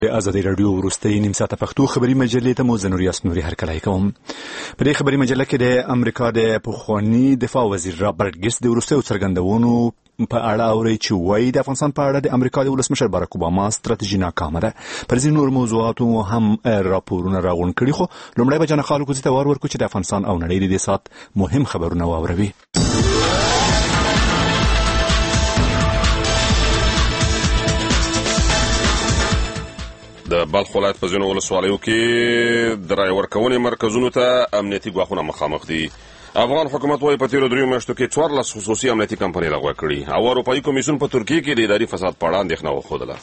ازادي رادیو وروستۍ نیم ساعته پښتو خبري مجلې ته مو زنور یاس نوري هرکلی کوم. په دې خبري مجله کې د امریکا د پخوانی دفاع وزیر رابرټ ګیټس د وروستیو څرګندونو په اړه اوري چې وایي د افغانستان په اړه د امریکا د ولسمشر باراک اوباما ستراتیژي ناکامه ده. پر ځینو نور موضوعاتو هم راپورونه راغونډ کړي، خو لومړی به جان خالق ته وار ورکړو چې د افغانستان او نړۍ د دې سات مهم خبرونه واوروي. د بلخ ولایت په ځینو ولسوالیو کې د رای ورکونې مرکزونو ته امنیتي ګواښونه مخامخ دي. افغان حکومت وايي په تیرو 3 میاشتو کې 14 خصوصي امنیتي کمپنۍ لغوه کړي او اروپایي کمیسیون په ترکیه کې د اداري فساد په اړه اندېښنه وښودله.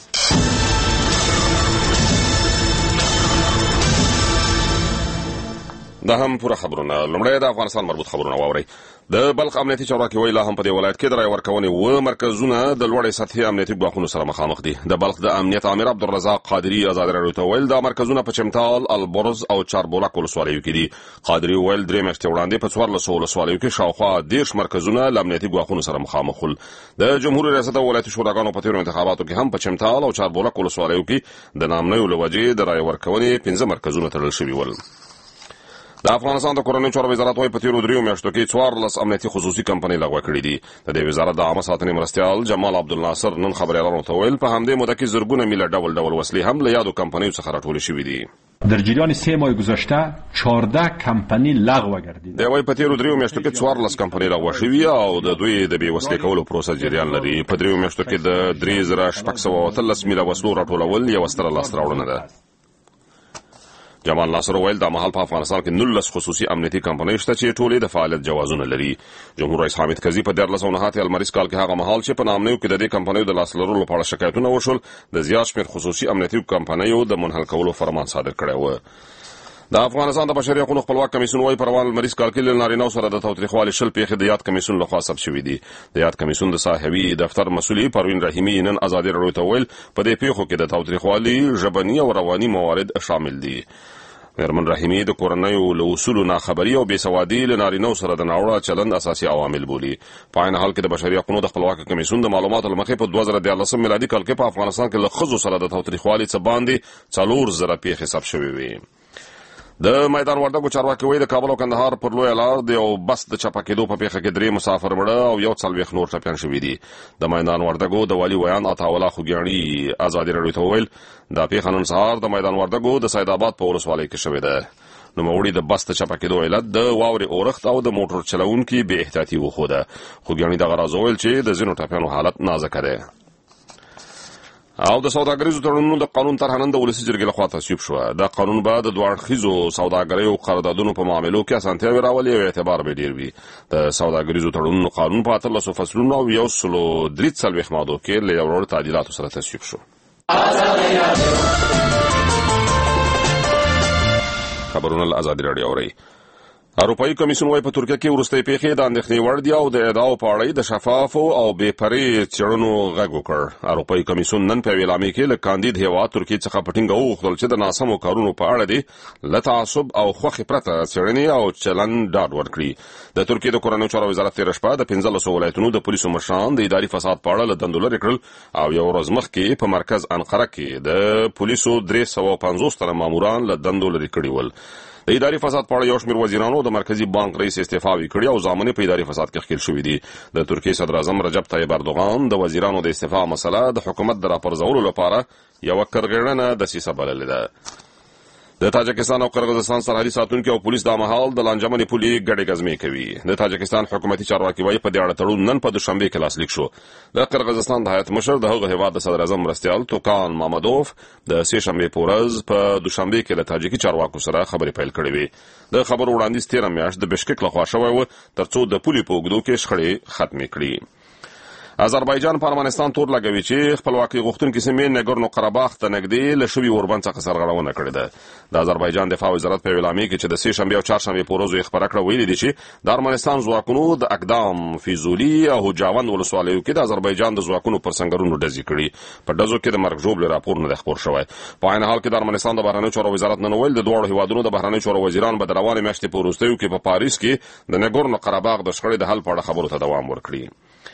دا هم پوره خبرونه. لومړی د افغانستان مربوط خبرونه واورئ. د بلخ امنیتي چارواکي وایي لا هم په دې ولایت کې د رای ورکونې مرکزونه د لوړې سطحې امنیتي ګواښونو سره مخامخ دي. د بلخ د امنیت امیر عبدالرزاق قادري ازادي راډیو ته ویل دا مرکزونه په چمتال، البرز او چاربولک ولسوالیو کې دي. قادري ویل 3 میاشتې وړاندې په 14 ولسوالیو کې شاوخوا 10 مرکزونه له امنیتي ګواښونو سره مخامخ ول. د جمهوریت ریاست او ولایتي شوراګانو په تیرو انتخاباتو کې هم په چمتال او چاربولک ولسوالیو کې د نامنیو له وجې د رای ورکونې 15 مرکزونه تړل شوي ول. د افغانستان د کورنیو چارو وزارت وايي په تیرو 3 میاشتو کې 14 امنیتي خصوصي کمپنۍ لغوه کړي دي. د دې وزارت د عامه ساتنې مرستیال جمال عبدالناصر نن خبريالانو ته ویل په همدې موده کې زرګونه میله ډول وسلې هم له یادو کمپنیو څخه راټولې شوې دي. در جریان 3 ماه گذشته 14 کمپنی لغو گردید. دی وايي په تیرو 3 میاشتو کې 14 کمپنۍ لغوه شوې او د دوی د بې وسلې کولو پروسه جریان لري. په 3 میاشتو کې د 3613 میله وسلو راټولول یو ستره لاسته راوړنه ده. جمال ناصر ویل د مهال په افغانستان کې 19 خصوصي امنیتي کمپنۍ شته چې ټولې د فعالیت جوازونه لري. جمهور رئیس حامد کرزي په 1409 المریز کال کې هغه مهال چې په نامنیو کې د دې کمپنیو د لاس لرلو په اړه شکایتونه وشول د زیات شمېر خصوصي امنیتي کمپنیو د منحل کولو فرمان صادر کړی و. د افغانستان د بشري حقوقو خپلواک کمیسیون وايي په روان المریز کال کې له نارینه‌و سره د تاوتریخوالي شل پیښې د یاد کمیسیون لخوا ثبت شوې دي. د یاد کمیسیون د ساحوي دفتر مسؤلې پروین رحیمي نن ازادي راډیو ته ویل په دې پیښو کې د تاوتریخوالي ژبني او رواني موارد شامل دي. مېرمن رحیمي د کورنیو له اصولو ناخبري او بېسوادي له نارینه‌و سره د ناوړه چلند اساسي عوامل بولي. په عین حال کې د بشري حقوقو د خپلواک کمیسیون د معلوماتو له مخې په 2014 میلادي کال کې په افغانستان کې له ښځو سره د تاوتریخوالي څخه باندې 4,000 پیښې ثبت شوې وې. د میدان وردګو چارواکي وایي د کابل او کندهار پر لویه لار د یو بس د چپه کېدو په پیښه کې 3 مسافر مړه او 140 نور ټپیان شوي دي. د میدان وردګو د والي ویان عطاالله خوګیاڼي ازادي راډیو ته ویل دا پیښه نن سهار د میدان وردګو د سیدآباد په ولسوالۍ کې شوې ده. نوموړي د بس د چپه کېدو علت د واورې اورښت او د موټر چلوونکي بې احتیاطي وښوده. خوګیاڼي دغه راز وویل چې د ځینو ټپیانو حالت نازکه دی. او د سوداګریزو تړونونو د قانون طرحه نن د ولسي جرګې لخوا تصویب شوه. دا قانون به د دوه اړخیزو سوداګریو قراردادونو په معاملو کې اسانتیاوې راولي او اعتبار به ډېر وي. د سوداګریزو تړونونو قانون په 18 فصلونو او 143 مادو کې له یو لړ تعدیلاتو سره تصویب شو. خبرونه له ازادي راډیو اورئ. اروپایي کمیسیون وايي په ترکیه کې وروستۍ پیښې د اندېښنې وړ دي او د ادعاو په اړه د شفافو او بې پرې څېړنو غږ وکړ. اروپایي کمیسیون نن په اعلامیه کې له کاندید هېواد ترکیې څخه په ټینګه وغوښتل چې د ناسمو کارونو په اړه دې له تعصب او خوښې پرته څېړنې او چلند ډاډ ورکړي. د ترکیې د کورنیو چارو وزارت تېره شپه د 15 ولایتونو د پولیسو مشران د اداري فساد په اړه له دندو لرې کړل او یو ورځ مخکې په مرکز انقره کې د پولیسو 350 تنه ماموران له دندو لرې کړي ول. د اداري فساد په اړه یو شمېر وزیرانو د مرکزي بانک رئیس استعفاوي کړي او ضامنې په اداري فساد کې ښکېل شوي دي. د ترکیې صدر اعظم رجب طیب اردوغان د وزیرانو د استعفا مسله د حکومت د راپرځولو لپاره یوه کرغېړنه دسیسه بللې ده. د تاجکستان او قرغیزستان سرحدي ساتونکي او پولیس د مهال د لانجمنې پولې ګډې ګزمې کوي. د تاجکستان حکومتي چارواکي وايي په دې اړه تړون نن په دوشنبه کې لاسلیک شو. د قرغیزستان د هیات مشر د هغه هیواد د صدر اعظم مرستیال توکان مامدوف د سه شنبه په ورځ په دوشنبه کې له تاجکي چارواکو سره خبرې پیل کړې وې. د خبرو وړاندیز 13 میاشت د بشکک لخوا شوی و ترڅو د پولې په اوږدو کې شخړې ختمې کړي. آذربایجان په ارمنستان تور لګوي چې خپلواکي غوښتونکي سیمې نګورنو قرهباغ ته نږدې له شوي اوربند څخه سرغړونه کړې ده. د آذربایجان دفاع وزارت په اعلامیه کې چې د سه شنبه او چهارشنبه په ورځو یې خبره کړه ویلي دي چې د ارمنستان ځواکونو د اقدام فیزولي او جاوند ولسوالیو کې د آذربایجان د ځواکونو پر سنگرونو ډزې کړي. په ډزو کې د مرګ ژوبلې راپور نه خپور شوی. په عین حال کې د ارمنستان د بهرنیو چارو وزارت نن ویل د دوه هیوادونو د بهرنیو چارو وزیران به د روانې میاشتې په وروستیو کې په پاریس کې د نګورنو قرهباغ د شخړې د حل په اړه خبرو ته دوام ورکړي.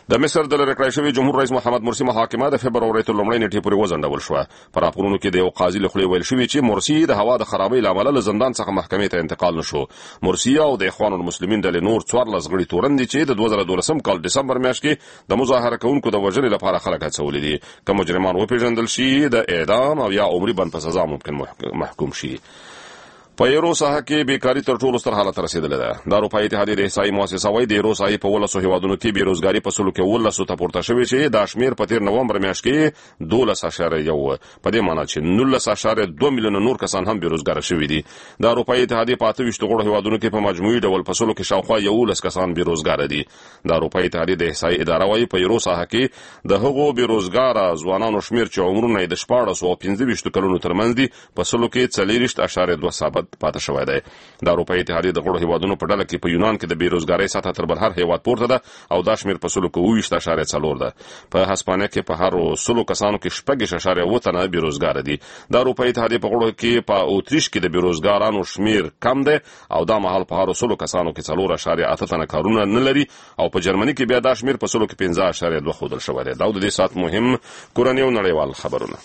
د مصر د لرې کړای شوي جمهور رئیس محمد مرسي محاکمه د فبروري تر لومړۍ نیټې پورې وځنډول شوه. په راپورونو کې د یو قاضي له خولې ویل شوي چې مرسي د هوا د خرابۍ له امله له زندان څخه محکمې ته انتقال نشو. مرسي او د اخوان المسلمین ډلې نور 14 غړي تورن دي چې د 2012 کال دسمبر میاشت کې د مظاهره کوونکو د وژنې لپاره خلک هڅولي دي. که مجرمان وپېژندل شي د اعدام او یا عمري بند په سزا ممکن محکوم شي. په یورو ساحه کې بیکاری تر ټولو ستر حالت رسیدلې ده. د اروپایي اتحادیې د احصایي مؤسسه وايي د یورو ساحې په 12 هیوادونو کې بیروزګاري په سلو کې 12 ته پورته شوې چې د شمیر په تیر نومبر میاشت کې 12.1 په دې معنی چې 19.2 میلیون نور کسان هم بیروزګار شوي دي. د اروپایي اتحادیې په 28 غړو هیوادونو کې په مجموعي ډول په سلو کې شاوخوا 11 کسان بیروزګار دي. د اروپایي اتحادیې د احصایي اداره وايي په یورو ساحه کې د هغو بیروزګار ځوانانو شمیر چې عمرونه یې د 14 او 15 کلونو ترمنځ دي په سلو کې 40.2 ثابت پاتې شوی دی. د اروپایي اتحادیې د غړو هیوادونو په ډله کې په یونان کې د بیروزګارۍ سطح تر بل هر هیواد پورته ده او دا شمیر په سلو کې 20.4 ده. په هسپانیا کې په هر 100 کسانو کې 6.8 تنه بیروزګار دي. د اروپایي اتحادیې په غړو کې په اوتریش کې د بیروزګارانو شمیر کم دی او دا مهال په هر 100 کسانو کې 4.8 تنه کارونه نه لري او په جرمني کې بیا دا شمیر په سلو کې 15.2 ښودل شوی دی. دا د دې ساعت مهم کورنۍ او نړیوال خبرونه.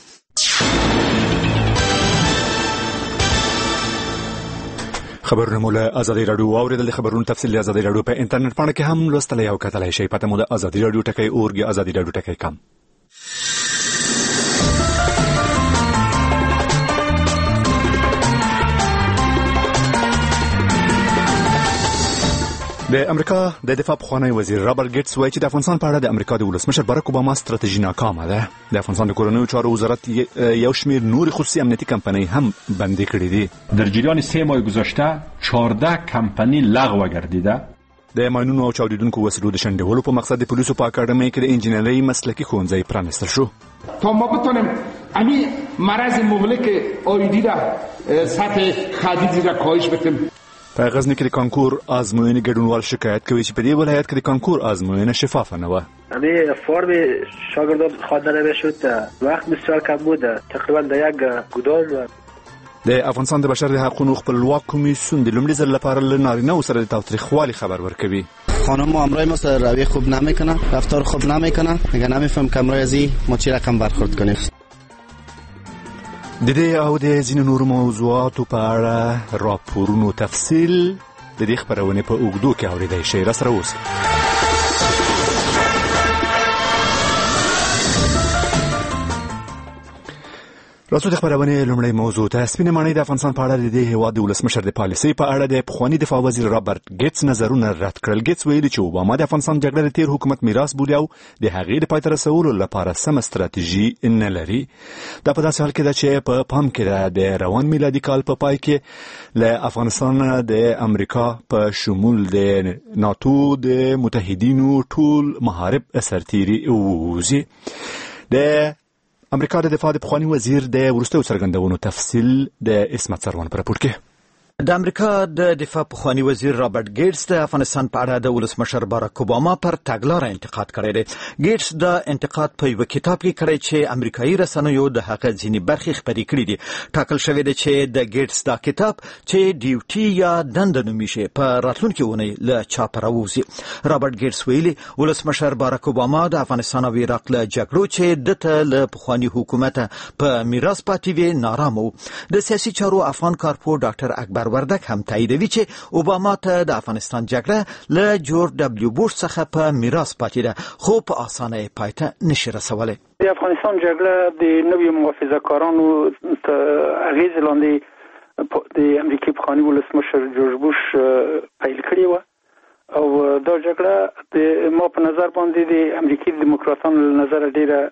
خبرونه مو له ازادي راډیو اوریدل. خبرونه تفصیل ازادي راډیو په انټرنیټ باندې کې هم لوستلای او کتلای شئ. پته مو د ازادي راډیو ټکی اورګي ازادي راډیو ټکی کم. د امریکا د دفاع پخوانی وزیر رابرټ ګیټس وایي چې د افغانستان په اړه د امریکا د ولسمشر باراک اوباما ستراتیژي ناکامه ده. د افغانستان د کورنیو چارو وزارت یو شمیر نور خصوصي امنیتي کمپنۍ هم بندي کړې دي. در جریان 3 ماه گذشته 14 کمپنی لغو گردیده. د ماینونو او چاودیدونکو وسلو د شنډولو په مقصد د پولیسو په اکاډمۍ کې د انجینرۍ مسلکي ښوونځی پرانستل شو. تا ما بتونیم امی مرض مهلک آیدی را سطح خدیجی را کاهش بدیم. په غزنی کې د کانکور ازموینې ګډونوال شکایت کوي چې په دې ولایت کې د کانکور ازموینه شفافه نه وه. فرم شاگردان خواندن نمیشد، وقت بسیار کم بود، تقریبا در یک گودام. د افغانستان د بشر د حقوقو خپلواک کمیسیون د لومړي ځل لپاره له نارینه‌و سره د تاوتریخوالي خبر ورکوي. خانم همراه ما روی خوب نمیکنه، رفتار خوب نمیکنه، میگه نمیفهم که همراه ازی ما چی رقم برخورد کنیم. د دې او د ځینو نورو موضوعاتو په اړه راپورونو تفصیل د دې خبرونې په اوږدو کې اورېدای شئ. راسره اوسئ. راځو د خبرونې لومړی موضوع ته. سپینه ماڼۍ د افغانستان په اړه د دې هیواد د ولسمشر د پالیسۍ په اړه د پخواني دفاع وزیر رابرټ ګیټس نظرونه رد کړل. ګیټس ویلي چې اوباما د افغانستان جګړه د تیر حکومت میراث بولي او د هغې د پای ته رسولو لپاره سمه ستراتیژي نه لري. دا په داسې حال کې ده چې په پام کې ده د روان میلادي کال په پای کې له افغانستان د امریکا په شمول د ناتو د متحدینو ټول محارب سرتیري ووځي. د امریکا د دفاع د پخواني وزیر د وروستیو څرګندونو تفصیل د اسمت سروان په راپور کې. د امریکا د دفاع پخوانی وزیر رابرټ ګیټس د افغانستان په اړه د ولسمشر باراک اوباما پر تګلاره انتقاد کړی دی. ګیټس د انتقاد په یو کتاب کې کړی چې امریکایي رسنیو د هغه ځینې برخې خپرې کړې دي. ټاکل شوی دی چې د ګیټس دا کتاب چې ډیوټي یا دنده نومیږي په راتلونکي اونۍ له چاپه راوځي. رابرټ ګیټس ویلي ولسمشر باراک اوباما د افغانستان او عراق له جګړو چې دته له پخواني حکومت په میراث پاتې وي نارامه و. د سیاسي چارو افغان کارپو ډاکټر اکبر وردک هم تاییدوي چې اوباما ته د افغانستان جګړه له جورج دبلیو بوش څخه په میراث پاتې ده خو په اسانه پای ته نشي رسولی. د افغانستان جګړه د نویو محافظه‌کارانو اغیز لاندې د امریکای پخواني ولسمشر جورج بوش پیل کړې وه او دا جګړه د ما په نظر باندې د امریکایي دیموکراتانو له نظره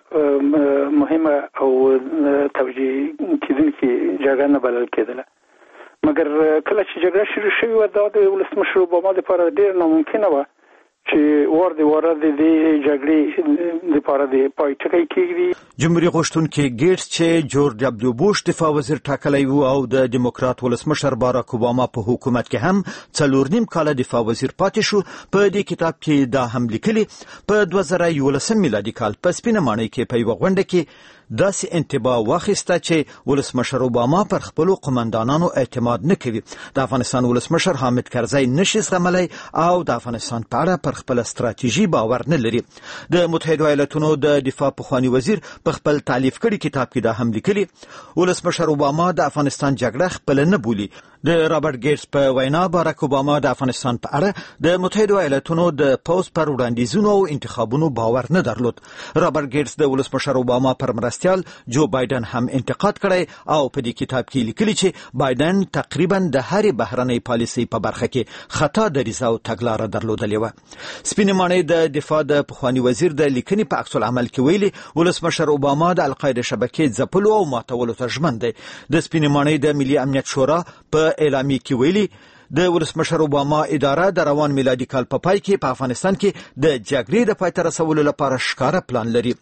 ډیره مهمه او توجیه کېدونکې جګړه نه بلل کېدله. مګر کله چې جګړه شروع شوې وه دا د ولسمشر اوباما لپاره ډېر ناممکنه وه چې وار د واره د دې جګړې لپاره د پای ټکی کېږدي. جمهوریت غوښتونکي ګیټس چې جورج دبلیو بوش دفاع وزیر ټاکلی و او د دیموکرات ولسمشر باراک اوباما په حکومت کې هم 4.5 کاله دفاع وزیر پاتې شو. په دې کتاب کې دا هم لیکلي په 2011 میلادي کال په سپینه ماڼۍ کې په یوه غونډه کې داسې انتباه واخیسته چې ولسمشر اوباما پر خپلو قمندانانو اعتماد نه کوي. د افغانستان ولسمشر حامد کرزی نشي زغملی او د افغانستان په اړه پر پر خپل ستراتیژي باور نه لري. د متحده ایالاتونو د دفاع پخوانی وزیر په خپل تالیف کړي کتاب کې دا هم لیکلي ولسمشر اوباما د افغانستان جګړه خپل نه بولي. د رابرټ ګیټس په وینا باراک اوباما د افغانستان په اړه د متحده ایالاتونو د پوز پر وړاندیزونو او انتخابونو باور نه درلود. رابرټ ګیټس د ولسمشر اوباما پر مرستیال جو بایدن هم انتقاد کړی او په دې کتاب کې لیکلي چې بایدن تقریبا د هرې بهرنۍ پالیسۍ په برخه کې خطا دریځه او تګلاره درلودلې وه. سپینې ماڼۍ د دفاع د پخوانی وزیر د لیکنې په عکس العمل کې ویلي ولسمشر اوباما د القاعده شبکې ځپلو او ماتولو ته ژمن دی. د سپینې ماڼۍ د ملي امنیت شورا په اعلامیه کې ویلي د ولسمشر اوباما اداره د روان میلادي کال په پای کې په افغانستان کې د جګړې د پای ته رسولو لپاره ښکاره پلان لري.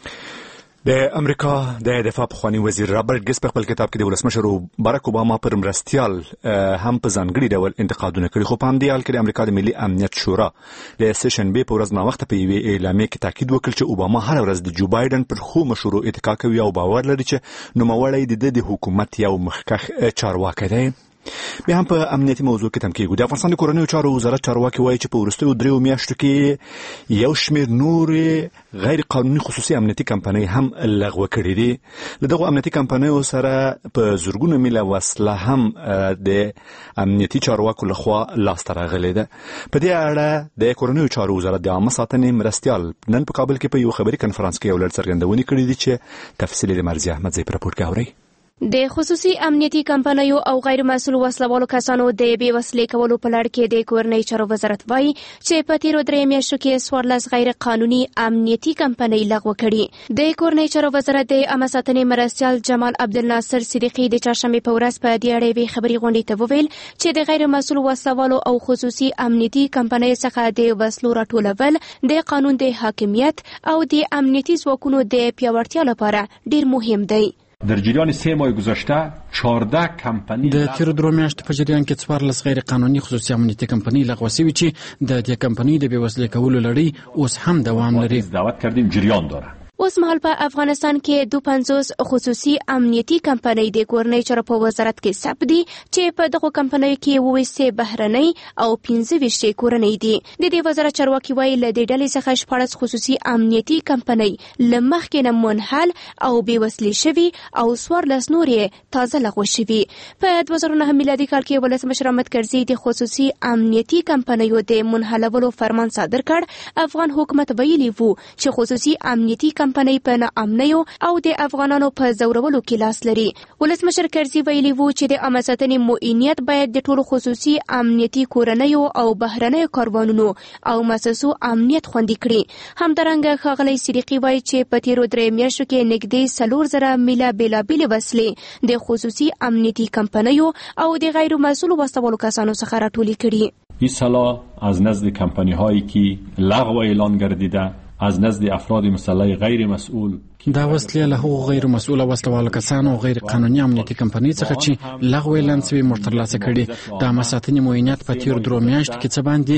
د امریکا د دفاع پخوانی وزیر رابرټ ګیټس په خپل کتاب کې د ولسمشر باراک اوباما پر مرستیال هم په ځانګړي ډول انتقادونه کړي، خو په همدې حال کې د امریکا د ملي امنیت شورا د سه‌شنبې په ورځ ناوخته په یوې اعلامیه کې تاکید وکړ چې اوباما هر ورځ د جو بایدن پر ښو مشورو اتکا کوي او باور لري چې نوموړی د حکومت یو مخکښ چارواکی دی. بیا هم په امنیتي موضوع کې تم کېږو. د افغانستان د کورنیو چارو وزارت چارواکي وایي چې په وروستیو 3 میاشتو کې یو شمېر نورې غیر قانوني خصوصي امنیتي کمپنۍ هم لغوه کړي دي. له دغو امنیتي کمپنیو سره په زرګونو میله وسله هم د امنیتي چارواکو لخوا لاسته راغلې ده. په دې اړه د کورنیو چارو وزارت د عامه ساتنې مرستیال نن په کابل کې په یو خبري کنفرانس کې یو لړ څرګندونې کړې دي چې تفصیل د مرزي احمد زی په راپور کې اورئ. د خصوصي امنیتي کمپنیو او غیر مسؤل وسلوالو کسانو د بې وسلې کولو په لړ کې د کورنۍ چارو وزارت وایي چې په تیرو 3 میاشتو کې 14 غیر قانوني امنیتي کمپنۍ لغوه کړي. د کورنۍ چارو وزارت د عامه ساتنې مرستیال جمال عبدالناصر صدیقي د چهارشنبې په ورځ په دې اړه یوې خبري غونډې ته وویل چې د غیر مسؤل وسلوالو او خصوصي امنیتي کمپنیو څخه د وسلو راټولول د قانون د حاکمیت او د امنیتي ځواکونو د پیاوړتیا لپاره ډیر مهم دی. در جریان 3 ماه گذشته 14 کمپنی د تیر 2 میاشتو په جریان کې 14 غیر قانوني خصوصي امنیتي کمپنی لغوه شوې چې د دې کمپنی د بې وسلې کولو لړۍ اوس هم دوام لري. دعوت کردیم جریان داره. اوس مهال په افغانستان کې 250 خصوصي امنیتي کمپنۍ د کورنۍ چارو په وزارت کې ثبت دي چې په دغو کمپنیو کې 22 بهرنۍ او 15 کورنۍ دي. د دې وزارت چارواکي وایي له دې ډلې څخه 14 خصوصي امنیتي کمپنۍ له مخکې نه منحل او بې وسلې شوي او 14 نورې تازه لغوه شوي. په 2009 میلادي کال کې ولسمشر احمد کرزي د خصوصي امنیتي کمپنیو د منحلولو فرمان صادر کړ. افغان حکومت ویلي وو چې خصوصي امنیتي کمپنۍ په ناامنیو او د افغانانو په زورولو کې لاس لري. ولسمشر کرزي ویلي وو چې د عامه ساتنې معینیت باید د ټولو خصوصي امنیتي کورنیو او بهرنیو کاروانونو او مؤسسو امنیت خوندي کړي. همدارنګه ښاغلی صدیقي وایي چې په تیرو 3 میاشتو کې نږدې 4,000 میله بېلابېلې وسلې د خصوصي امنیتي کمپنیو او د غیر مسؤل وسلوالو کسانو څخه راټولې کړي. این سلاح از نزد کمپنی هایی که لغو اعلان گردیده از نزد افراد مسلح غیر مسؤل دا وسلې له هغو غیر مسؤل وسلوالو کسانو او غیر قانوني امنیتي کمپنۍ څخه چې لغوه اعلان شوي موږ ترلاسه کړي. د عامه ساتنې معینیت په تیرو 2 میاشتو کې څه باندې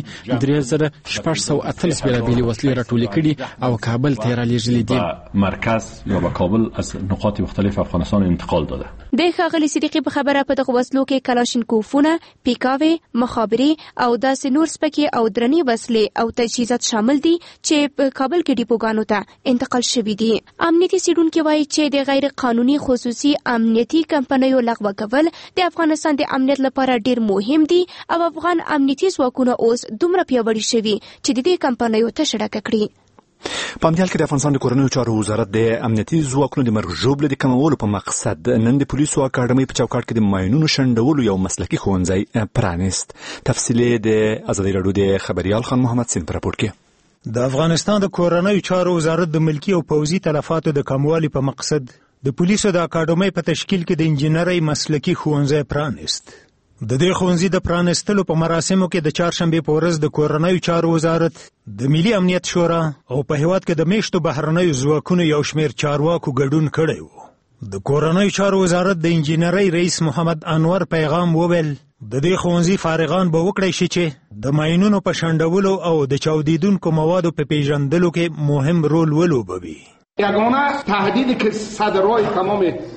3,638 بېلابېلې وسلې راټولې کړي او کابل ته یې رالېږلې دي. مرکز یا به کابل از نقاط مختلف افغانستان انتقال داده. د ښاغلي صدیقي په خبره په دغو وسلو کې کلاشینکوفونه، پیکاوې، مخابرې او داسې نور سپکې او درنې وسلې او تجهیزات شامل دي چې په کابل کې ډیپوګانو ته انتقال شوي دي. امنیتي څېړونکي وایي چې د غیر قانوني خصوصي امنیتي کمپنیو لغوه کول د افغانستان د امنیت لپاره ډیر مهم دي او افغان امنیتي ځواکونه اوس دومره پیاوړي شوي چې د دې کمپنیو ته شړکه کړي. په همدې حال کې د افغانستان د کورنیو چارو وزارت د امنیتي ځواکونو د مرګ ژوبلې د کمولو په مقصد نن د پولیسو اکاډمۍ په چوکاټ کې د ماینونو شنډولو یو مسلکي ښوونځی پرانیست. تفصیل د ازادي راډیو د خبريال خان محمد سین په راپور کې. د افغانستان د کورنیو چارو وزارت د ملکی او پوځي تلفاتو د کموالي په مقصد د پولیسو د اکاډمۍ په تشکیل کې د انجنیرۍ مسلکي ښوونځی پرانیست. د دې ښوونځي د پرانیستلو په مراسمو کې د چهارشنبې په ورځ د کورنیو چارو وزارت د ملي امنیت شورا او په هیواد کې د میشتو بهرنیو ځواکونو یو شمېر چارواکو ګډون کړی و. د کورنیو چارو وزارت د انجنیرۍ رئیس محمد انور پیغام وویل د دې ښوونځي فارغان به وکړی شي چې د ماینونو په شنډولو او د چاودیدونکو موادو په پیژندلو کې مهم رول ولوبوي. یگانه تهدیدی که صدرهای تمام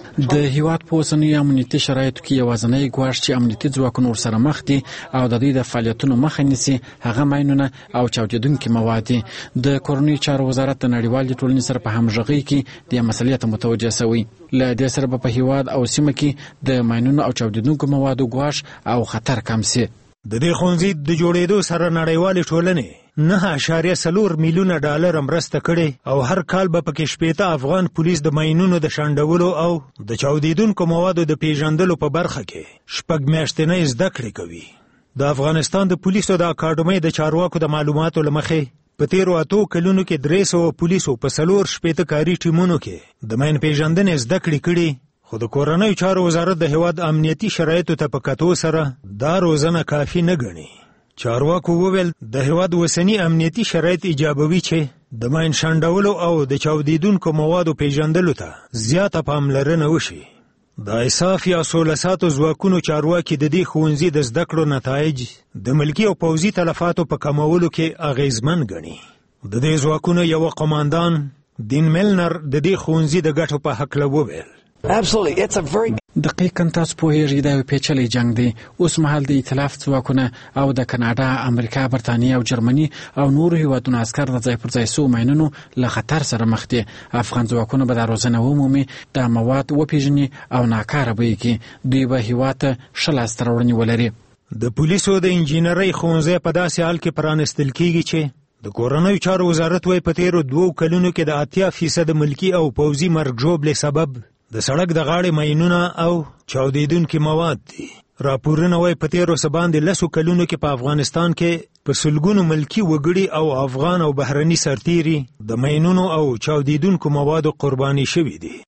د هیواد په اوسنیو امنیتي شرایطو کې یوازینی ګواښ چې امنیتي ځواکونه ورسره مخ دي او د دوی د فعالیتونو مخه نیسي هغه ماینونه او چاودیدونکي مواد دي. د کورنیو چارو وزارت د نړیوالې ټولنې سره په همغږۍ کې د مسلې ته متوجه شوی. له دې سره په هیواد او سیمه کې د ماینونو او چاودیدونکو موادو ګواښ او خطر کم شي. د دې ښوونځي د جوړېدو سره نړیوالې ټولنې 9.4 میلیونه ډالر مرسته کړې او هر کال به پکې 80 افغان پولیس د ماینونو د شنډولو او د چاودیدونکو موادو د پیژندلو په برخه کې 6 میاشتنۍ زده کړې کوي. د افغانستان د پولیسو د اکاډمۍ د چارواکو د معلوماتو له مخې په تیرو 8 کلونو کې 300 پولیسو په 4 کاري ټیمونو کې د ماین پیژندنې زده کړې کړي، خو د کورنیو چارو وزارت د هیواد امنیتي شرایطو ته په کتو سره دا روزنه کافي نه ګڼي. چارواکو وویل د هیواد اوسنی امنیتي شرایط ایجابوي چې د ماین شنډولو او د چاودیدونکو موادو پیژندلو ته زیاته پاملرنه وشي. د ایساف یا سوله ساتو ځواکونو چارواکي د دې ښوونځي د زده کړو نتایج د ملکي او پوځي تلفاتو په کمولو کې اغیزمن ګڼي. د دې ځواکونو یو قماندان دین ملنر د دې ښوونځي د ګټو په هکله وویل. دقیقاً تاسو پوهیږئ دا یو پیچلی جنگ دی. اوس مهال د ائتلاف ځواکونه او د کاناډا، امریکا، برتانیې او جرمني او نورو هیوادونو عسکر د ځای پر ځای سو ماینونو له خطر سره مخ دي. افغان ځواکونه به دا روزنه ومومي، دا مواد وپیژني او ناکاره به یې کړي. دوی به هیواد ته ښه لاسته راوړنې ولري. د پولیسو د انجینرۍ ښوونځی په داسې حال کې پرانستل کیږي چې د کورنیو چارو وزارت وايي په تیرو 2 کلونو کې د 80% ملکي او پوځي مرګ ژوبلې سبب د سړک د غاړې ماینونه او چاودیدونکي مواد دي. راپورونه وايي په تیرو څه باندې 10 کلونو کې په افغانستان کې په سلګونو ملکي وګړي او افغان او بهرني سرتیري د ماینونو او چاودیدونکو موادو قرباني شوي دي.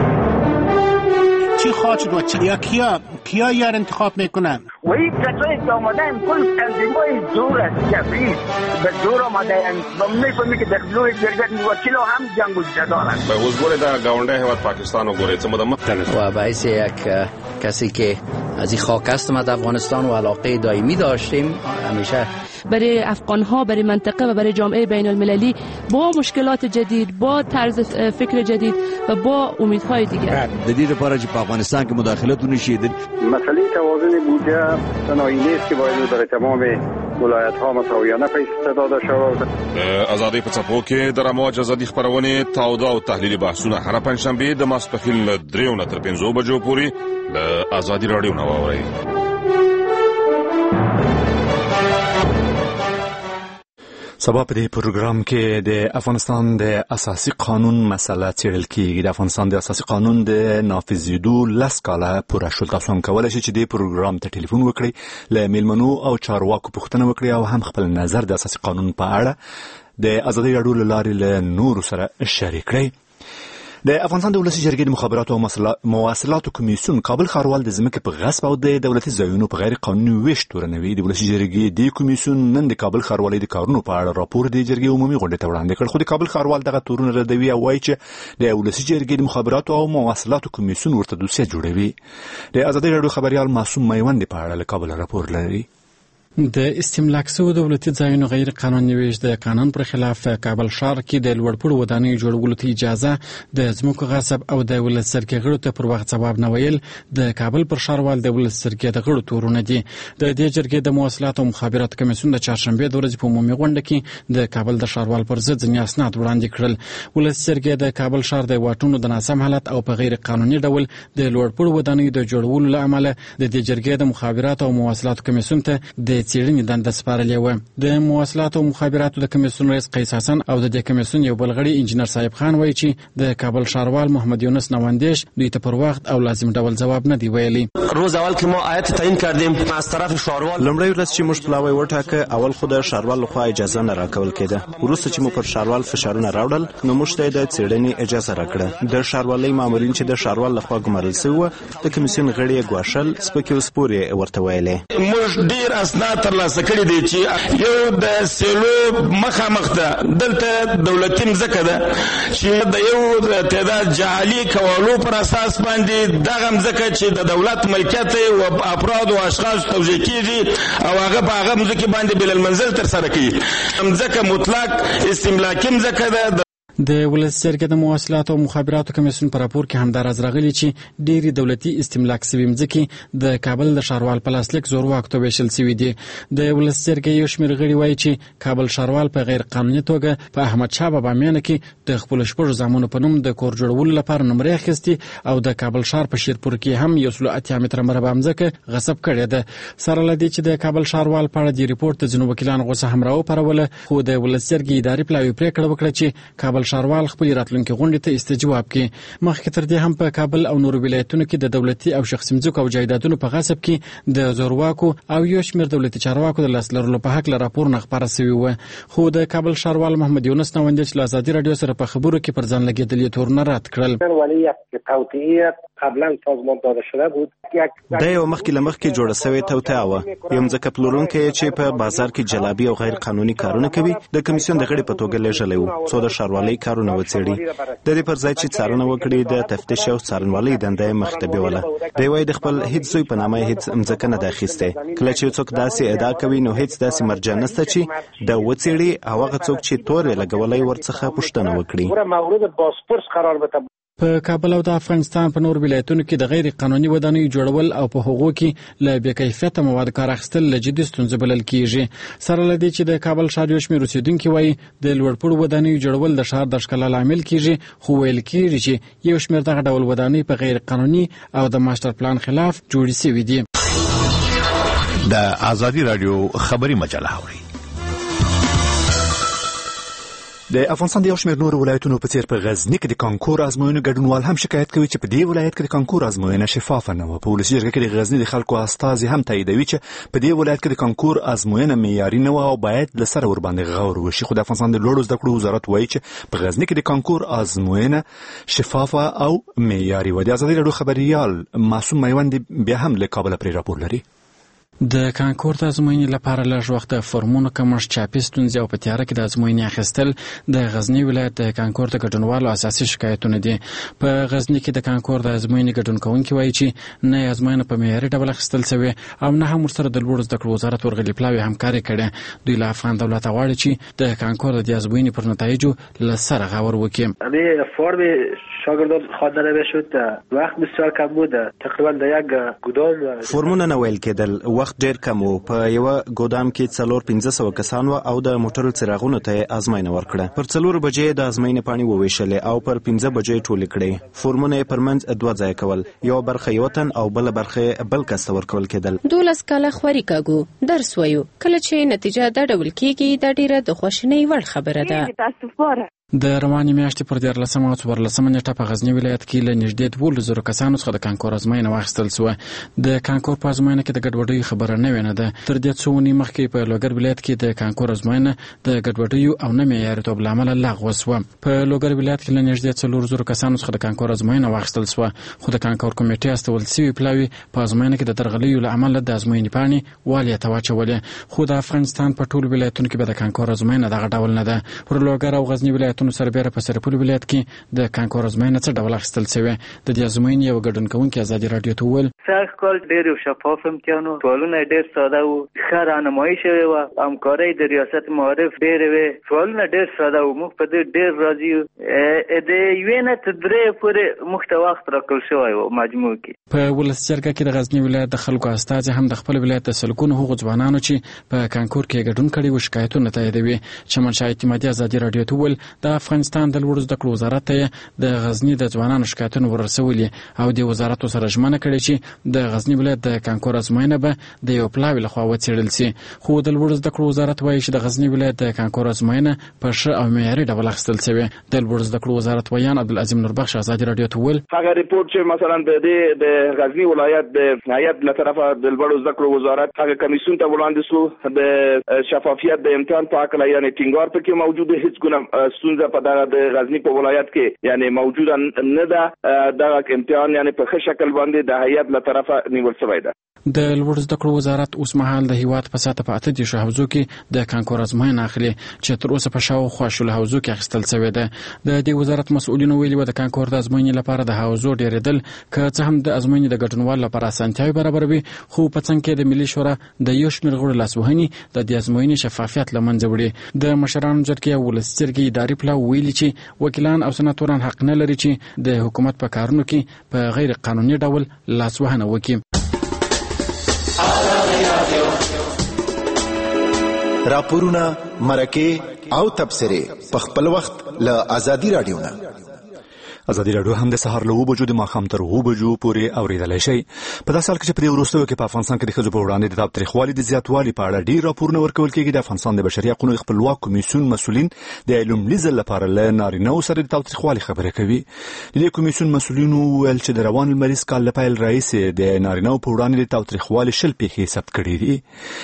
چی خواهد شد و کیا یار انتخاب میکنن؟ وی کسایی که آمدن کل تنظیمای زور است جبری به زور آمدن و میفهمی که در لوی جرگت وکیل هم جنگ و جدارن. به حضور در گاونده هیواد پاکستان و گوره چه مختلف و باعث یک کسی که از این خاک هستم از افغانستان و علاقه دائمی داشتیم همیشه برای افغان‌ها، برای منطقه و برای جامعه بین المللی با مشکلات جدید، با طرز فکر جدید و با امیدهای دیگر. د دې لپاره چې په افغانستان کې مداخلت ونشي. مسئله توازن بودجه صنایعی نیست که باید در تمام ولایت‌ها مساویانه پیش داده شود. آزادی په څپو کې د رموج ازادي خبرونه تاوده او تحلیلي بحثونه هر پنځشنبه د ماسپښین له 3 نه تر 5 بجو پورې د آزادي رادیو نه واورئ. سبا په دې پروګرام کې د افغانستان د اساسي قانون مسله څېړل کېږي. د افغانستان د اساسي قانون د نافذېدو 10 کاله پوره شول. تاسو هم کولی شئ چې دې پروګرام ته ټلیفون وکړئ، له میلمنو او چارواکو پوښتنه وکړئ او هم خپل نظر د اساسي قانون په اړه د ازادي راډیو له لارې له نورو سره شریک کړئ. د افغانستان د ولسي جرګې د مخابراتو او مواصلاتو کمیسیون کابل ښاروال د ځمکې په غصب او د دولتي ځایونو په غیر قانوني ویش تورنوي. د ولسي جرګې د کمیسیون نن د کابل ښاروالۍ د کارونو په اړه راپور د جرګې عمومي غونډې ته وړاندې کړ، خو د کابل ښاروال دغه تورونه ردوي او وایي چې د ولسي جرګې د مخابراتو او مواصلاتو کمیسیون ورته دوسیه جوړوي. د ازادي راډیو خبريال معصوم میوند په اړه له کابل راپور لري. د استملاک شویو دولتي ځایونو غیر قانوني ویش د قانون پر خلاف کابل ښار کې د لوړپوړو ودانیو جوړولو ته اجازه، د ځمکو غصب او د ولس جرګې غړو ته پر وخت ځواب نه ویل د کابل پر ښاروال د ولس جرګې د غړو تورونه دي. د دې جرګې د مواصلاتو او مخابراتو کمیسیون د چهارشنبې د ورځې په عمومي غونډه کې د کابل د ښاروال پر ضد ځینې اسناد وړاندې کړل. ولس جرګې د کابل ښار د واټونو د ناسم حالت او په غیر قانوني ډول د لوړپوړو ودانیو د جوړولو له امله د دې جرګې د مخابراتو او مواصلاتو کمیسیون ته د څېړنې دنده سپارلې وه. د مواصلاتو او مخابراتو د کمیسیون رئیس قیس حسن او د دې کمیسیون یو بل غړي انجینر صاحب خان وایي چې د کابل ښاروال محمد یونس نواندیش دوی ته پر وخت او لازم ډول جواب نه دی ویلي. روز اول که ما آیت تعیین کردیم از طرف ښاروال لومړی ورځ چې موږ پلاوی وټاکه اول خو د ښاروال لخوا اجازه نه راکول کېده، وروسته چې مو پر ښاروال فشارونه راوړل نو موږ ته د څېړنې اجازه راکړه. د ښاروالۍ مامورین چې د ښاروال لخوا ګمارل شوي وو د کمیسیون غړي ګواښل، سپکې او سپورې ورته ویلې. موږ ډېر اسناد ترلاسه کړي دي چې یو د سیلو مخامخ ده دلته دولتي مځکه ده چې د یو تعداد جعلي کولو پر اساس باندې دغه مځکه چې د دولت ملکیت او افراد او اشخاص توزیع کیږي او هغه په هغه مځکه باندې بل المنزل تر سره کوي. مځکه مطلق استملاکي مځکه ده. د ولس جرګې د مواصلات او مخابراتو کمیسیون پر راپور کې هم دراز راغلی چې ډېری دولتي استملاک شوي مځکې د کابل د ښاروال په لاسلیک زورواک توګه ویشل شوي دي. د ولس جرګې یو شمېر غړي وایي چې کابل ښاروال په غیر قانوني توګه په احمدشاه بابا میانه کې د خپلو شپږو زامنو په نوم د کور جوړولو لپاره نمرې اخیستې او د کابل ښار په شیرپور کې هم 180 متره مربع مځکه غصب کړې ده. سره له دې چې د کابل ښاروال په اړه د ریپورت د ځینو وکیلانو غوسه هم راوپاروله، خو د ولس جرګې اداري پلاوي پرېکړه وکړه چې کابل ښاروال خپل راتلونکي غونډې ته استجواب کړي. مخکې تر دې هم په کابل او نورو ولایتونو کې د دولتي او شخصي مځکو او جایدادونو په غصب کې د زورواکو او یو شمېر دولتي چارواکو د لاس لرلو په حق راپورونه خپاره شوي و. خو د کابل ښاروال محمد یونس نوندی چې له ازادي راډیو سره په خبرو کې پر ځان لګېدلي تورونه رد کړل. قبلا سازمان داده شده بود. دا یو مخکې له مخکې جوړه شوې توطئه وه. یو مځکه پلورونکی چې په بازار کې جلابي او غیر قانوني کارونه کوي د کمیسیون د غړي په توګه لیږلی و څو د ښاروالۍ کارونه وڅېړي. د دې پر ځای چې څارنه وکړي د تفتیش او څارنوالۍ دنده یې مخ ته بیوله. دی وایي د خپل هیڅ زوی په نامه هیڅ مځکه نه ده اخیستې. کله چې څوک داسې ادعا کوي نو هیڅ داسې مرجع نشته چې د وڅېړي او هغه څوک چې تور یې لګولی ورڅخه پوښتنه وکړي. په کابل او د افغانستان په نور ولایتونو کې د غیر قانوني ودانیو جوړول او په هغو کې له بې کیفیته مواد کار اخیستل له جدي ستونزې بلل کېږي. سره له دې چې د کابل ښار یو شمېر اوسېدونکي وایي د لوړپوړو ودانیو جوړول د ښار د ښکلا لامل کېږي، خو ویل کېږي چې یو شمېر دغه ډول ودانۍ په غیر قانوني او د ماستر پلان خلاف جوړې شوي دي. د ازادي راډیو خبري مجله اوري. د افغانستان د یو شمېر نورو ولایتونو په څېر په غزني کې د کانکور ازموینو ګډونوال هم شکایت کوي چې په دې ولایت کې د کانکور ازموینه شفافه نه وه. په ولسي جرګه کې د غزني د خلکو استازي هم تاییدوي چې په دې ولایت کې د کانکور ازموینه معیاري نه وه او باید له سره ورباندې غور وشي. خو د افغانستان د لوړو زده کړو وزارت وایي چې په غزني کې د کانکور ازموینه شفافه او معیاري وه. د ازادي راډیو خبریال معصوم میوند بیا هم له کابل پرې راپور لري. د کانکور د ازموینې لپاره لږ وخت د فورمونو کمښت، چاپي ستونزې او په تیاره کې د ازموینې اخیستل د غزني ولایت د کانکور د ګډونوالو اساسي شکایتونه دي. په غزني کې د کانکور د ازموینې ګډون کوونکي وایي چې نه ازموینه په معیاري ډول اخیستل شوې او نه هم ورسره د لوړو زده کړو وزارت ورغلي پلاوي همکاري کړې. دوی له افغان دولت غواړي چې د کانکور د ازموینې پر نتایجو له سره غور وکړي. شاگردان خواندن نمیشد، وقت بسیار کم بود، تقریبا در یک گودام فرمونه نه ویل کېدل، وخت ډیر کم و. په یو ګودام کې 400-500 کسان و او د موټرو څراغونو ته ازموینه ورکړه. پر 4 بجې د ازموینې پاڼې وویشلې او پر 15 بجې ټولې کړې. فرمونه پر منځ دوه ځای کول، یو برخه یو تن او بل برخه بل کس ته ورکول کېدل. 12 کاله خوري کاګو درس وایو، کله چې نتیجه د ډول کېږي د ډیره د خوشنۍ وړ خبره ده. د روانې میاشتې پر 14 او 14 نیټه په غزنی ولایت کې له نږدې 12,000 کسانو څخه د کانکور ازموینه واخیستل شوه. د کانکور په ازموینه کې د ګډوډۍ خبره نه وینه ده. تر دې څو ونې مخکې په لوګر ولایت کې د کانکور ازموینه د ګډوډۍ او نه معیارتوب له امله لغوه شوه. په لوګر ولایت کې له نږدې 4,000 کسانو څخه د کانکور ازموینه واخیستل شوه، خو د کانکور کمیټې استول شوي پلاوي په ازموینه کې د درغلیو له امله د ازموینې پاڼې والي ته واچولې. خو د افغانستان په ټولو ولایتونو کې به د کانکور ازموینه دغه ډول نه ده. پر لوګر او غزنی ولایتونو سربېره په په ولایت کې د کانکور ازموینه څه ډول اخیستل شوې. د دې ازموینې یو ګډون کوونکی ازادي راډیو ته وویل سږ کال ډېر شفاف امتحانو، سوالونه ډېر ساده وو، ښه راهنمایي شوې وه، همکارۍ د ریاست معارف ډېرې وې، سوالونه ډېر ساده وو. موږ په دې ډېر راضي یو. د یوې نه تر درې پورې موږ ته وخت راکړل شوی و مجموع کې. په ولس جرګه کې د غزنی ولایت د خلکو استازي هم د خپل ولایت د سلګونو هغو ځوانانو چې په کانکور کې ګډون کړي و شکایتونه تاییدوي. چمنشاه اعتمادي ازادي راډیو ته وویل د افغانستان د لوړو زده کړو وزارت ته د غزنی د ځوانانو شکایتونه ورسولي او د وزارت سره ژمنه کړې چې د غزنی ولایت د کانکور ازموینه به د یو پلاوي لخوا وڅېړل شي. خو د لوړو زده کړو وزارت وایي چې د غزنی ولایت د کانکور ازموینه په ښه او معیاري ډول اخیستل شوې. د لوړو زده کړو وزارت ویان عبدالعظیم نوربخش ازادي راډیو ته وویل هغه ریپورت چې مثلا د غزنی ولایت د هیئت له طرفه د لوړو زده کړو وزارت هغه کمیسیون ته وړاندې شو د شفافیت د امتحان په اړه یعنی ټینګار پکې موجوده هیڅ ګونه ستونزه په د غزنی په ولایت کې یعنی موجوده نه ده. دا امتحان یعنی په ښه شکل باندې د هیئت له طرفه نیول شوی ده. د لوړ زده کړو وزارت اوس مهال د هیواد په ساته په 8 حوزو کې د کانکور ازموینه اخلي چې تر اوسه په شاوخوا شل حوزو کې اخیستل شوې ده. د دې وزارت مسؤلینو ویلي و د کانکور د ازموینې لپاره د حوزو ډیرېدل که څه هم د ازموینې د ګډونوالو لپاره اسانتیاوې برابروي، خو په څنګ کې د ملي شورا د یو شمېر غړو لاسوهنې د دې ازموینې شفافیت له منځه وړي. د مشرانو جرګې او ولسي جرګې اداري پلاو ویلي چې وکیلان او سناتوران حق نه لري چې د حکومت په کارونو کې په غیر قانوني ډول لاسوهنه وکړي. راپورونه، مرکې او تبصرې په خپل وخت له ازادي رادیو نه. ازادي رادیو هم د سهار له 9 بجو د ماښام تر 9 بجو پورې اوریدلای شئ. په داسې حال کې چې په دې وروستیو کې په افغانستان کې د ښځو په وړاندې د تاوتریخوالي د زیاتوالي په اړه ډېر راپورونه ورکول کېږي. د افغانستان د بشري حقوقو خپلواک کمیسیون مسؤلین د لومړي ځل لپاره له نارینه‌و سره د تاوتریخوالي خبرې کوي. د دې کمیسیون مسؤلینو ویل چې د روان لمریز کال له پیل راهیسې د نارینه‌و په وړاندې د تاوتریخوالي 10 پیښې ثبت کړي دي.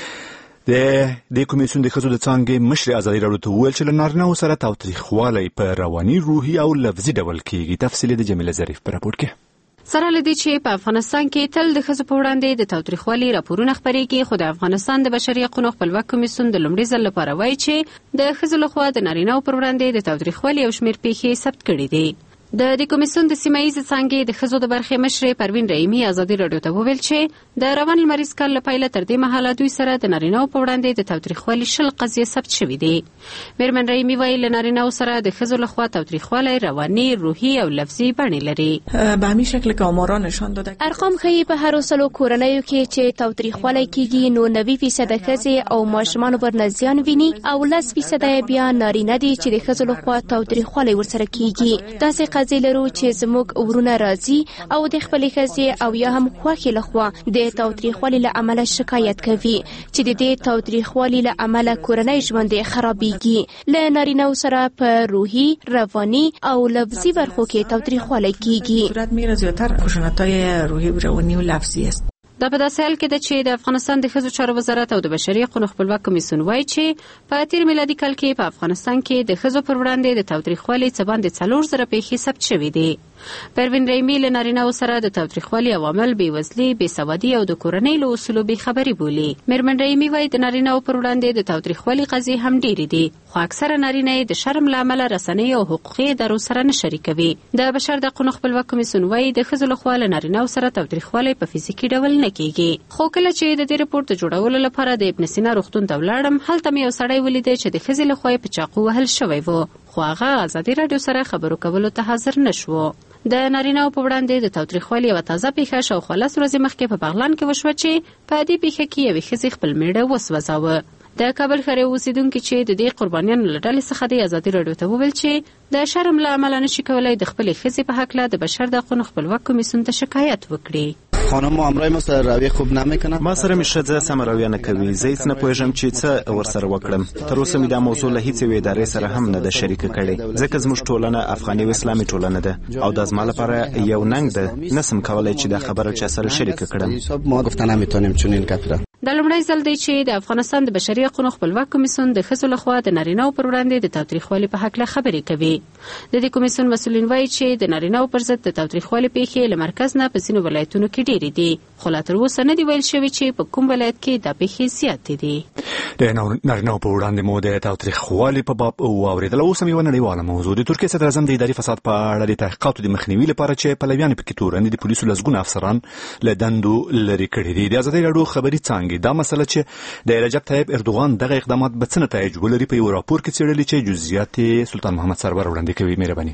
د کمیسیون د ښځو د څانګې مشر ازادي راډیو ته وویل چې له نارینه‌و سره تاوتریخوالی په رواني، روحي او لفظي ډول کېږي. تفصیل د جمیله ظریف په راپور کې. سره لدی چې په افغانستان کې تل د ښځو په وړاندې د تاوتریخوالي راپورونه خپرېږي، خو د افغانستان د بشري حقوقو خپلواک کمیسیون د لومړي ځل لپاره وایي چې د ښځو لخوا د نارینه‌و پر وړاندې د تاوتریخوالي یو شمېر پیښې ثبت کړي دي. د کمیسیون د سیمه ییزې څانګې د ښځو د برخې مشر پروین رحیمي ازادي راډیو ته وویل چې د روان لمریز کال له پیله تر دې مهاله دوی سره د نارینه‌و په وړاندې د تاوتریخوالي 10 قضیې ثبت شوي دي. میرمن رحیمي وایي له نارینه‌و سره د ښځو لخوا تاوتریخوالی رواني، روحي او لفظي بڼې لري. به همین شکل که آمارا نشان داده ارقام ښیي په هر سلو کورنیو کې چې تاوتریخوالی کېږي نو 90% ښځې او ماشومان ورنه زیان ویني او 10% بیا نارینه دي چې د ښځو لخوا تاوتریخوالی ورسره کېږي. داسې قضیې لرو چې زموږ ورونه راځي او د خپلې ښځې او یا هم خوښې لخوا د تاوتریخوالي له امله شکایت کوي چې د دې تاوتریخوالي له امله کورنۍ ژوند خرابېږي. له نارینه‌و سره په روحي، رواني او لفظي برخو کې تاوتریخوالی کېږي. صورت میره زیاتر خشونت‌های روحی، روانی و لفظی است. دا په داسې حال کې ده چې د افغانستان د ښځو چارو وزارت او د بشري حقوقو خپلواک کمیسیون وایي چې په تیر میلادي کال کې په افغانستان کې د ښځو پر وړاندې د تاوتریخوالي څه باندې 4000 پیښې ثبت شوي دي. پروین رحیمي له نارینه‌و سره د تاوتریخوالي عوامل بېوزلي، بېسوادي او د کورنۍ له اصولو بېخبري بولي. میرمن رحیمي وایي د نارینه‌و پر وړاندې د تاوتریخوالي قضیې هم ډېرې دي، خو اکثره نارینه یې د شرم له امله رسنۍ او حقوقي ادارو سره نه شریکوي. د بشر د حقوقو خپلواک کمیسیون وایي د ښځو لخوا له نارینه‌و سره تاوتریخوالی په فزیکي ډول نه کېږي. خو کله چې د دې رپورت د جوړولو لپاره د ابن سینا روغتون ته ولاړم، هلته مې یو سړی ولیده چې د ښځې لخوا یې په چاقو وهل شوی و، خو هغه ازادي راډیو سره خبرو کولو ته حاضر نه شو. د نارینه‌و په وړاندې د تاوتریخوالي یوه تازه پیښه شاوخوا 10 ورځې مخکې په بغلان کې وشوه چې په دې پیښه کې یوې ښځې خپل میړه وسوځاوه. د کابل ښار اوسیدونکي چې د دې قربانیانو له ډلې څخه د ازادي راډیو ته وویل چې د شرم له امله نشي کولی د خپلې ښځې په هکله د بشر د حقوقو خپلواک کمیسیون ته شکایت وکړي. خانم همراه ما سره رویه خوب نمیکنه. ما سره مشرزه سم رویه نه کوي. زه هیڅ نه پوهیږم چې څه ورسره وکړم. تر اوسه مې دا موضوع له هیڅ یوې ادارې سره هم نه ده شریکه کړې، ځکه زموږ ټولنه افغاني او اسلامي ټولنه ده او دا زما لپاره یو ننګ ده. نسم کولای چې دا خبره چا سره شریکه کړم. ما گفتن نمیتونیم چون این کفره. د لومړی ځل دی چې د افغانستان د بشري حقوقو خپلواک کمیسیون د ښځو لخوا د نارینه‌و پر وړاندې د تاوتریخوالي په هکله خبرې کوي. د دې کمیسیون مسؤلین وایي چې د نارینه‌و پر ضد د تاوتریخوالي پیښې له مرکز نه په ځینو ولایتونو کې ډېرې دي، خو لا تر اوسه نه دی ویل شوي چې په کوم ولایت کې دا پیښې زیاتې دي. د نارینه‌و په وړاندې مو د تاوتریخوالي په باب واورېدل. اوس هم یوه نړیواله موضوع د ترکیې صدر اعظم د اداري فساد په اړه د تحقیقاتو د مخنیوي لپاره چې پلویان پکې تورن د پولیسو لسګونه افسران له دندو لرې کړي دي. د ازادي راډیو خبري څانګې دا مسله چې د رجب طیب اردوغان دغه اقدامات به څه نتایج ولري په یو راپور کې څېړلي چې جزئیات سلطان محمد سرور وړاندې کوي. مهرباني.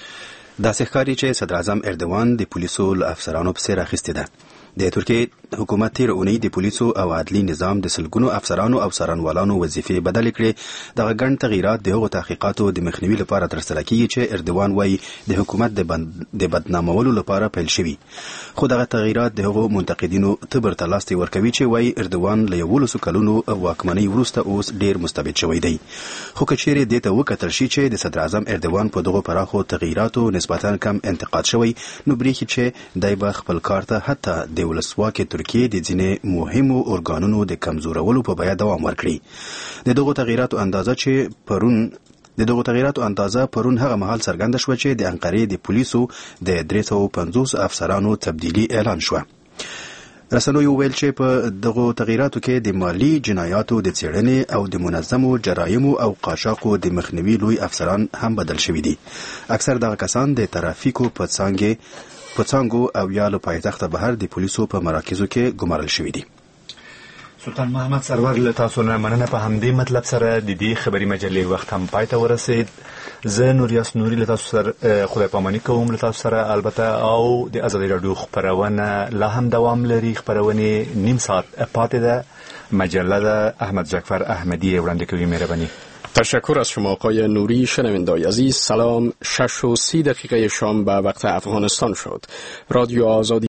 داسې ښکاري چې صدر اعظم اردوغان د پولیسو له افسرانو په څیر اخیستې ده. د ترکیې حکومت تیر اونۍ د پولیسو او عدلي نظام د سلګونو افسرانو او څارنوالانو وظیفې بدلې کړې. دغه ګڼ تغییرات د هغو تحقیقاتو د مخنیوي لپاره ترسره کیږي چې اردوغان وایي د حکومت د بدنامولو لپاره پیل شوي. خو دغه تغییرات د هغو منتقدینو تبر ته لاستي ورکوي چې وایي اردوغان له 11 کلونو واکمنۍ وروسته اوس ډیر مستبد شوی دی. خو که چیرې دې ته وکتل شي چې د صدر اعظم اردوغان په دغو پراخو تغییراتو نسبتا کم انتقاد شوی، نو بریښي چې دی به خپل کار ته حتی د ولسواکۍ ترکیې د ځینې مهمو ارګانونو د کمزورولو په بیه دوام ورکړي. د دغو تغییراتو اندازه پرون هغه مهال څرګنده شوه چې د انقرې د پولیسو د 350 افسرانو تبدیلی اعلان شوه. رسنوي وویل چې په دغو تغیراتو کې د مالی جنایاتو د څېړنې او د منظمو جرایمو او قاچاقو د مخنیوي لوی افسران هم بدل شوي دي. اکثر دغه کسان د ترافیکو په څانګو او یا له پایتخته بهر د پولیسو په مراکزو کې ګمارل شوي دي. سلطان محمد سرور له تاسو نه مننه. په همدې مطلب سره د دې خبري مجلې وخت هم پای ته ورسید. زه نوریاس نوري له تاسو سره خدای پاماني کوم. له تاسو سره البته او د آزادی رادیو خبرونه لا هم دوام لري. خبرونه نیم ساعت پاتې ده. مجله ده احمد جعفر احمدی وړاندې کوي. مهرباني. تشکر از شما آقای نوری. شنوندگان عزیز سلام. 6:30 شام به وقت افغانستان شد. رادیو آزادی